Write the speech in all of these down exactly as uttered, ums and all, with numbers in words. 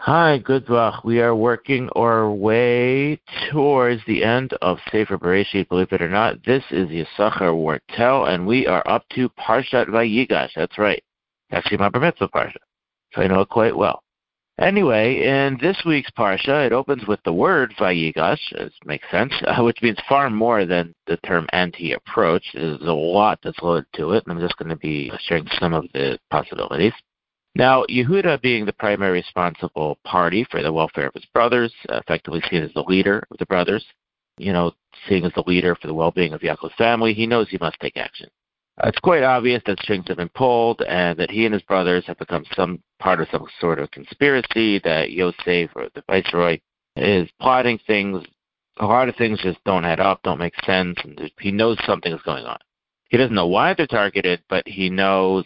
Hi, good luck. We are working our way towards the end of Sefer Bereshit. Believe it or not, this is Yisachar Wartel, and we are up to Parshat Vayigash. That's right. Actually, my bar mitzvah parsha, so I know it quite well. Anyway, in this week's parsha, it opens with the word Vayigash, as makes sense, uh, which means far more than the term "and he approached." There's a lot that's loaded to it, and I'm just going to be sharing some of the possibilities. Now, Yehuda, being the primary responsible party for the welfare of his brothers, effectively seen as the leader of the brothers, you know, seen as the leader for the well-being of Yaakov's family, he knows he must take action. Uh, it's quite obvious that strings have been pulled and that he and his brothers have become some part of some sort of conspiracy, that Yosef, or the viceroy, is plotting things. A lot of things just don't add up, don't make sense, and he knows something is going on. He doesn't know why they're targeted, but he knows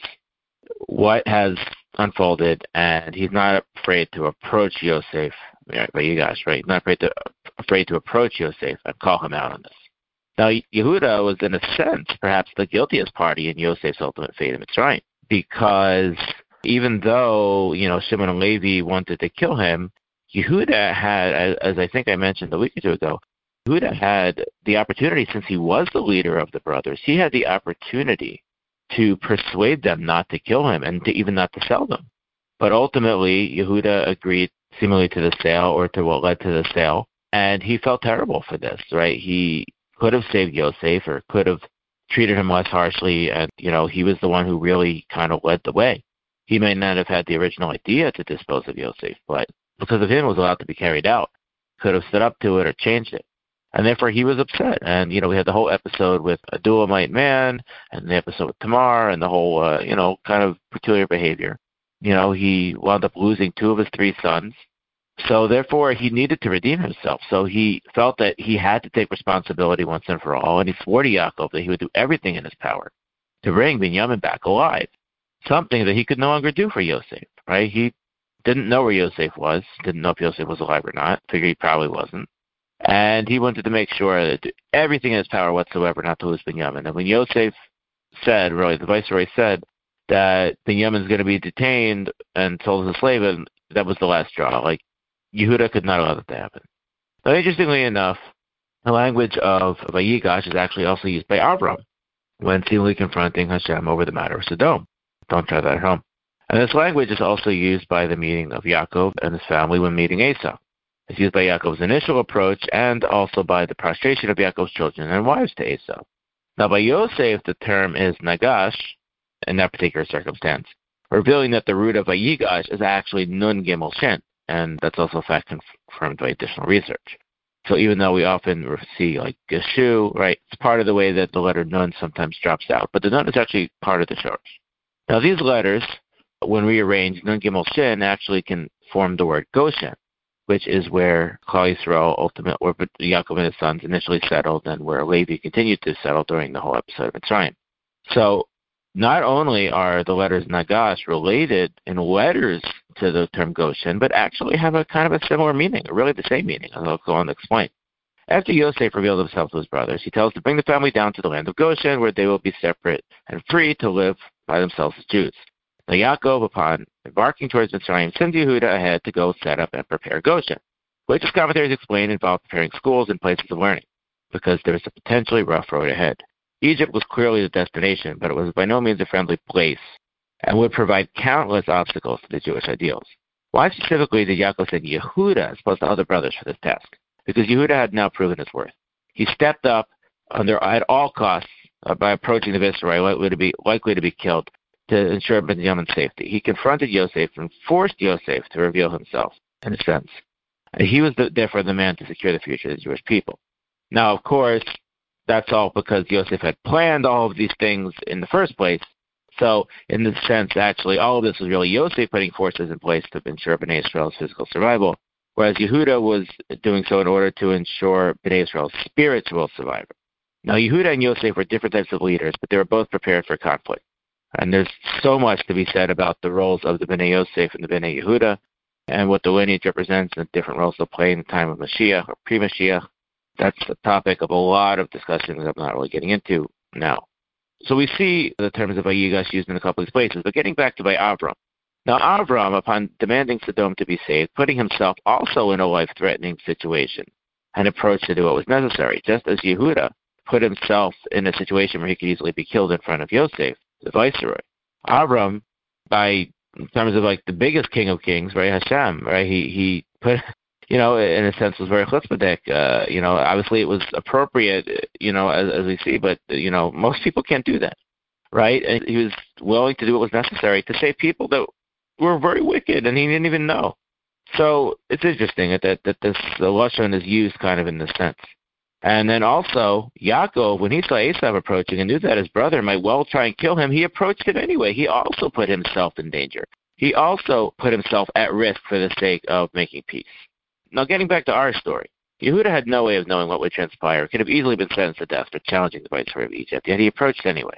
what has unfolded, and he's not afraid to approach Yosef. But you guys, right? He's not afraid to afraid to approach Yosef and call him out on this. Now, Yehuda was, in a sense, perhaps the guiltiest party in Yosef's ultimate fate in Mitzrayim, because even though, you know, Shimon and Levi wanted to kill him, Yehuda had, as, as I think I mentioned a week or two ago, Yehuda had the opportunity, since he was the leader of the brothers, he had the opportunity to persuade them not to kill him and to even not to sell them. But ultimately, Yehuda agreed seemingly to the sale, or to what led to the sale, and he felt terrible for this, right? He could have saved Yosef, or could have treated him less harshly, and, you know, he was the one who really kind of led the way. He may not have had the original idea to dispose of Yosef, but because of him, it was allowed to be carried out. Could have stood up to it or changed it. And therefore, he was upset. And, you know, we had the whole episode with a Dulamite man, and the episode with Tamar, and the whole, uh, you know, kind of peculiar behavior. You know, he wound up losing two of his three sons. So, therefore, he needed to redeem himself. So he felt that he had to take responsibility once and for all. And he swore to Yaakov that he would do everything in his power to bring Binyamin back alive. Something that he could no longer do for Yosef, right? He didn't know where Yosef was, didn't know if Yosef was alive or not, figured he probably wasn't. And he wanted to make sure that everything in his power whatsoever not to lose Binyamin. And when Yosef said, really, the viceroy said that Binyamin is going to be detained and sold as a slave, and that was the last straw. Like, Yehuda could not allow that to happen. Now, interestingly enough, the language of Vayigash is actually also used by Avram when seemingly confronting Hashem over the matter of Sodom. Don't try that at home. And this language is also used by the meeting of Yaakov and his family when meeting Esau. It's used by Yaakov's initial approach, and also by the prostration of Yaakov's children and wives to Esau. Now, by Yosef, the term is nagash in that particular circumstance, revealing that the root of Vayigash is actually nun gimel shin, and that's also a fact confirmed by additional research. So even though we often see, like, geshu, right, it's part of the way that the letter nun sometimes drops out, but the nun is actually part of the shorsh. Now, these letters, when rearranged, nun gimel shin actually can form the word Goshen, which is where Klal Yisrael ultimately, where Yaakov and his sons initially settled, and where Levi continued to settle during the whole episode of Mitzrayim. So, not only are the letters Nagash related in letters to the term Goshen, but actually have a kind of a similar meaning, or really the same meaning, as I'll go on to explain. After Yosef revealed himself to his brothers, he tells them to bring the family down to the land of Goshen, where they will be separate and free to live by themselves as Jews. Now Yaakov, upon embarking towards Mitzrayim, sends Yehuda ahead to go set up and prepare Goshen, which, as commentaries explain, involved preparing schools and places of learning, because there was a potentially rough road ahead. Egypt was clearly the destination, but it was by no means a friendly place, and would provide countless obstacles to the Jewish ideals. Why specifically did Yaakov send Yehuda as opposed to other brothers for this task? Because Yehuda had now proven his worth. He stepped up under at all costs uh, by approaching the viceroy, likely to be likely to be killed, to ensure Binyamin's safety. He confronted Yosef and forced Yosef to reveal himself, in a sense. And he was the, therefore the man to secure the future of the Jewish people. Now, of course, that's all because Yosef had planned all of these things in the first place. So, in this sense, actually, all of this was really Yosef putting forces in place to ensure Bnei Israel's physical survival, whereas Yehuda was doing so in order to ensure Bnei Israel's spiritual survival. Now, Yehuda and Yosef were different types of leaders, but they were both prepared for conflict. And there's so much to be said about the roles of the Bnei Yosef and the Bnei Yehuda, and what the lineage represents and the different roles they'll play in the time of Mashiach or pre-Mashiach. That's the topic of a lot of discussion that I'm not really getting into now. So we see the terms of Vayigash used in a couple of these places. But getting back to by Avram, Now Avram, upon demanding Sodom to be saved, putting himself also in a life-threatening situation, and approached to do what was necessary, just as Yehuda put himself in a situation where he could easily be killed in front of Yosef, the viceroy. Avram, by in terms of like the biggest king of kings, right, Hashem, right, he he put, you know, in a sense was very chutzpahdik. Uh, you know, obviously it was appropriate, you know, as, as we see, but, you know, most people can't do that, right? And he was willing to do what was necessary to save people that were very wicked, and he didn't even know. So it's interesting that that, that this uh, lashon is used kind of in this sense. And then also, Yaakov, when he saw Esav approaching and knew that his brother might well try and kill him, he approached him anyway. He also put himself in danger. He also put himself at risk for the sake of making peace. Now, getting back to our story, Yehuda had no way of knowing what would transpire. He could have easily been sentenced to death for challenging the viceroy of Egypt, yet he approached anyway.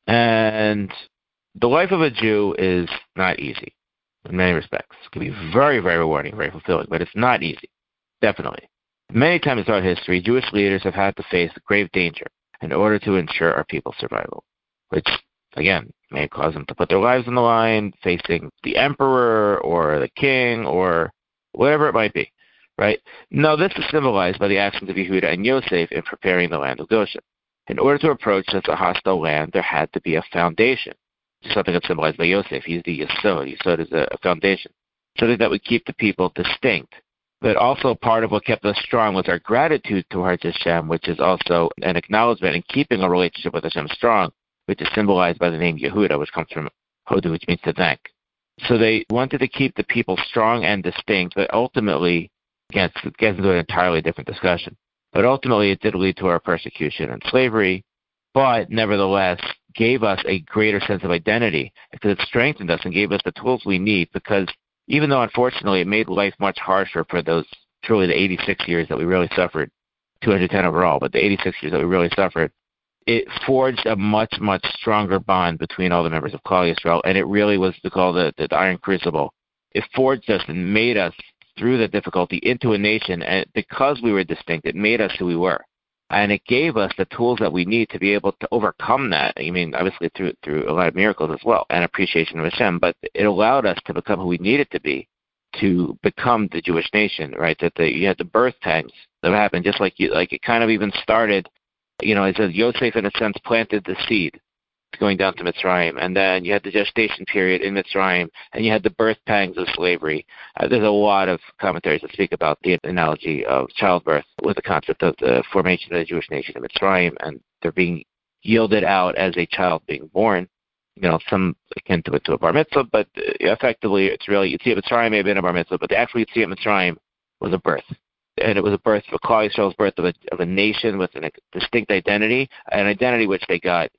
And the life of a Jew is not easy in many respects. It can be very, very rewarding, very fulfilling, but it's not easy, definitely. Many times throughout history, Jewish leaders have had to face grave danger in order to ensure our people's survival, which, again, may cause them to put their lives on the line, facing the emperor or the king or whatever it might be, right? Now, this is symbolized by the actions of Yehuda and Yosef in preparing the land of Goshen. In order to approach such a hostile land, there had to be a foundation, something that's symbolized by Yosef. He's the Yesod. Yesod is a foundation, something that would keep the people distinct. But also part of what kept us strong was our gratitude towards Hashem, which is also an acknowledgement and keeping a relationship with Hashem strong, which is symbolized by the name Yehuda, which comes from Hodu, which means to thank. So they wanted to keep the people strong and distinct, but ultimately, again, it gets into an entirely different discussion, but ultimately it did lead to our persecution and slavery, but nevertheless gave us a greater sense of identity because it strengthened us and gave us the tools we need, because even though, unfortunately, it made life much harsher for those, truly the eighty-six years that we really suffered, two hundred ten overall, but the eighty-six years that we really suffered, it forged a much, much stronger bond between all the members of Klal Yisrael, and it really was called the, the Iron Crucible. It forged us and made us, through the difficulty, into a nation, and because we were distinct, it made us who we were. And it gave us the tools that we need to be able to overcome that. I mean, obviously through through a lot of miracles as well, and appreciation of Hashem. But it allowed us to become who we needed to be, to become the Jewish nation, right? That the, you had the birth pangs that happened, just like you, like it kind of even started. You know, it says Yosef, in a sense, planted the seed going down to Mitzrayim, and then you had the gestation period in Mitzrayim, and you had the birth pangs of slavery. Uh, there's a lot of commentaries that speak about the analogy of childbirth with the concept of the formation of the Jewish nation in Mitzrayim, and they're being yielded out as a child being born. You know, some akin to it to a bar mitzvah, but effectively it's really, Yetziat Mitzrayim may have been a bar mitzvah, but the actual Yetziat Mitzrayim was a birth. And it was a birth of Klal Yisrael's birth of a, of a nation with a distinct identity, an identity which they got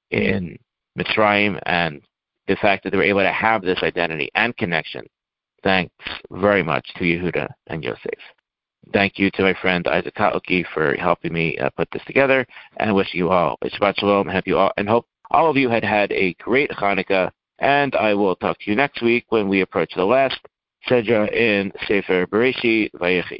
in Mitzrayim, and the fact that they were able to have this identity and connection, thanks very much to Yehuda and Yosef. Thank you to my friend Isaac Kotlicki for helping me uh, put this together, and wish you all a Shabbat Shalom, and hope you all, and hope all of you had had a great Hanukkah, and I will talk to you next week when we approach the last Sedra in Sefer Bereshit Vayechi.